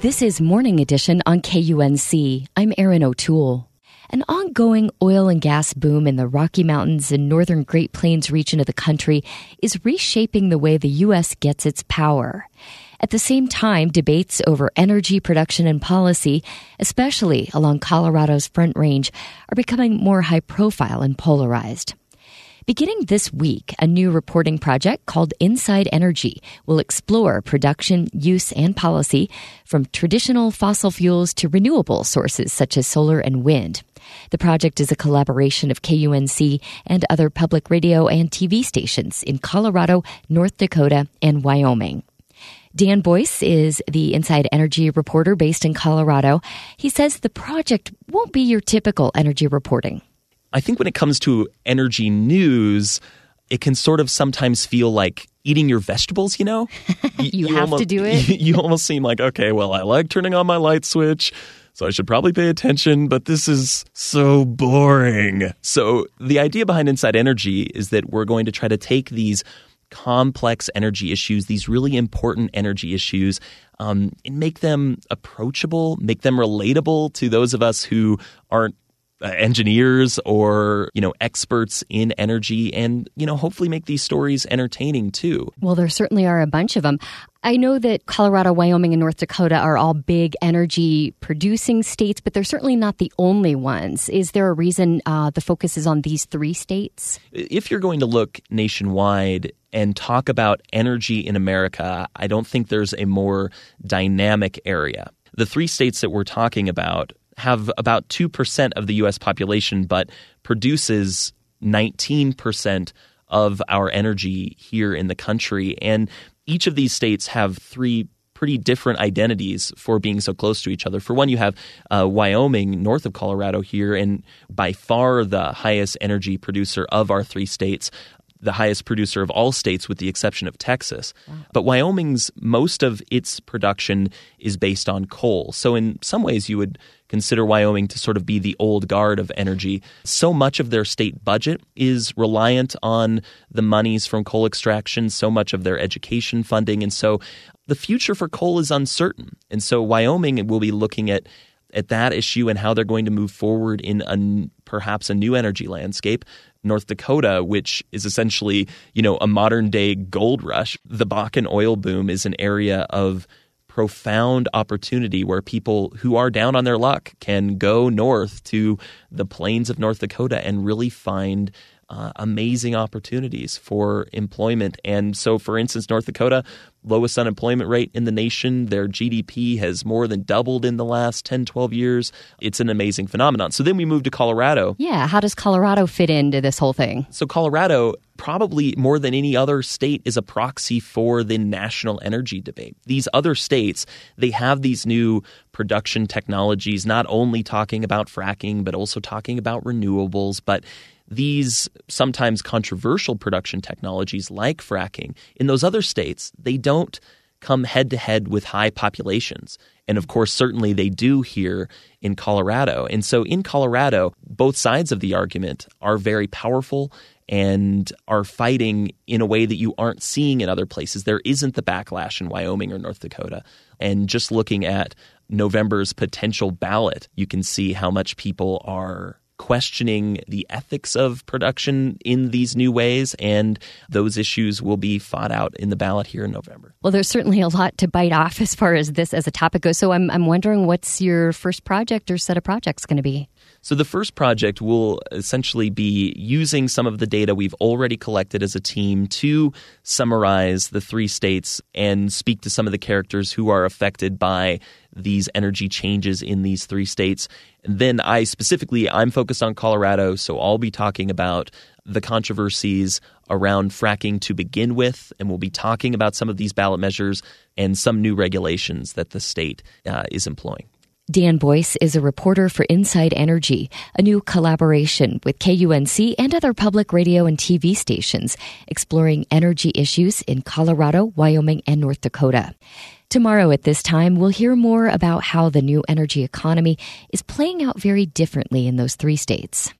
This is Morning Edition on KUNC. I'm Erin O'Toole. An ongoing oil and gas boom in the Rocky Mountains and northern Great Plains region of the country is reshaping the way the U.S. gets its power. At the same time, debates over energy production and policy, especially along Colorado's Front Range, are becoming more high-profile and polarized. Beginning this week, a new reporting project called Inside Energy will explore production, use, and policy from traditional fossil fuels to renewable sources such as solar and wind. The project is a collaboration of KUNC and other public radio and TV stations in Colorado, North Dakota, and Wyoming. Dan Boyce is the Inside Energy reporter based in Colorado. He says the project won't be your typical energy reporting. I think when it comes to energy news, it can sort of sometimes feel like eating your vegetables, you know? You have almost, to do it? You almost seem like, okay, well, I like turning on my light switch, so I should probably pay attention, but this is so boring. So the idea behind Inside Energy is that we're going to try to take these complex energy issues, these really important energy issues, and make them approachable, make them relatable to those of us who aren't engineers or, experts in energy and, hopefully make these stories entertaining too. Well, there certainly are a bunch of them. I know that Colorado, Wyoming, and North Dakota are all big energy producing states, but they're certainly not the only ones. Is there a reason the focus is on these three states? If you're going to look nationwide and talk about energy in America, I don't think there's a more dynamic area. The three states that we're talking about have about 2% of the U.S. population, but produces 19% of our energy here in the country. And each of these states have three pretty different identities for being so close to each other. For one, you have Wyoming, north of Colorado here, and by far the highest energy producer of our three states, the highest producer of all states with the exception of Texas. Wow. But Wyoming's, most of its production is based on coal. So in some ways you would consider Wyoming to sort of be the old guard of energy. So much of their state budget is reliant on the monies from coal extraction, so much of their education funding. And so the future for coal is uncertain. And so Wyoming will be looking at that issue and how they're going to move forward in perhaps a new energy landscape. North Dakota, which is essentially, a modern-day gold rush. The Bakken oil boom is an area of profound opportunity where people who are down on their luck can go north to the plains of North Dakota and really find amazing opportunities for employment. And so, for instance, North Dakota, lowest unemployment rate in the nation. Their GDP has more than doubled in the last 10, 12 years. It's an amazing phenomenon. So then we move to Colorado. Yeah, how does Colorado fit into this whole thing? So Colorado, probably more than any other state, is a proxy for the national energy debate. These other states, they have these new production technologies, not only talking about fracking, but also talking about renewables. But these sometimes controversial production technologies like fracking, in those other states, they don't come head-to-head with high populations. And of course, certainly they do here in Colorado. And so in Colorado, both sides of the argument are very powerful and are fighting in a way that you aren't seeing in other places. There isn't the backlash in Wyoming or North Dakota. And just looking at November's potential ballot, you can see how much people are questioning the ethics of production in these new ways, and those issues will be fought out in the ballot here in November. Well, there's certainly a lot to bite off as far as this as a topic goes. So I'm wondering, what's your first project or set of projects going to be? So the first project will essentially be using some of the data we've already collected as a team to summarize the three states and speak to some of the characters who are affected by these energy changes in these three states. And then I'm focused on Colorado, so I'll be talking about the controversies around fracking to begin with, and we'll be talking about some of these ballot measures and some new regulations that the state is employing. Dan Boyce is a reporter for Inside Energy, a new collaboration with KUNC and other public radio and TV stations exploring energy issues in Colorado, Wyoming, and North Dakota. Tomorrow at this time, we'll hear more about how the new energy economy is playing out very differently in those three states.